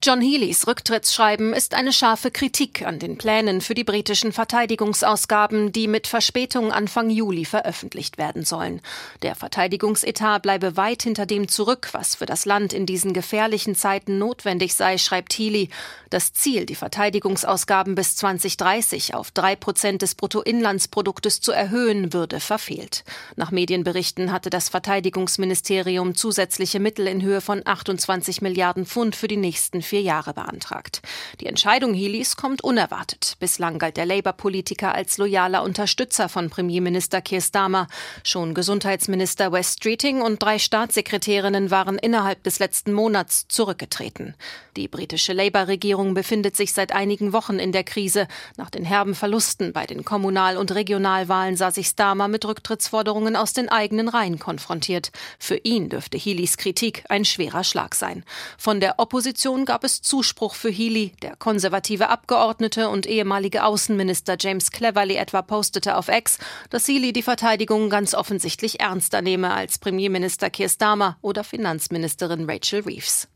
John Healeys Rücktrittsschreiben ist eine scharfe Kritik an den Plänen für die britischen Verteidigungsausgaben, die mit Verspätung Anfang Juli veröffentlicht werden sollen. Der Verteidigungsetat bleibe weit hinter dem zurück, was für das Land in diesen gefährlichen Zeiten notwendig sei, schreibt Healey. Das Ziel, die Verteidigungsausgaben bis 2030 auf 3% des Bruttoinlandsproduktes zu erhöhen, würde verfehlt. Nach Medienberichten hatte das Verteidigungsministerium zusätzliche Mittel in Höhe von 28 Milliarden Pfund für die nächsten 4 Jahre beantragt. Die Entscheidung Healeys kommt unerwartet. Bislang galt der Labour-Politiker als loyaler Unterstützer von Premierminister Keir Starmer. Schon Gesundheitsminister Wes Streeting und 3 Staatssekretärinnen waren innerhalb des letzten Monats zurückgetreten. Die britische Labour-Regierung befindet sich seit einigen Wochen in der Krise. Nach den herben Verlusten bei den Kommunal- und Regionalwahlen sah sich Starmer mit Rücktrittsforderungen aus den eigenen Reihen konfrontiert. Für ihn dürfte Healeys Kritik ein schwerer Schlag sein. Von der Opposition gab es Zuspruch für Healey. Der konservative Abgeordnete und ehemalige Außenminister James Cleverly etwa postete auf X, dass Healey die Verteidigung ganz offensichtlich ernster nehme als Premierminister Keir Starmer oder Finanzministerin Rachel Reeves.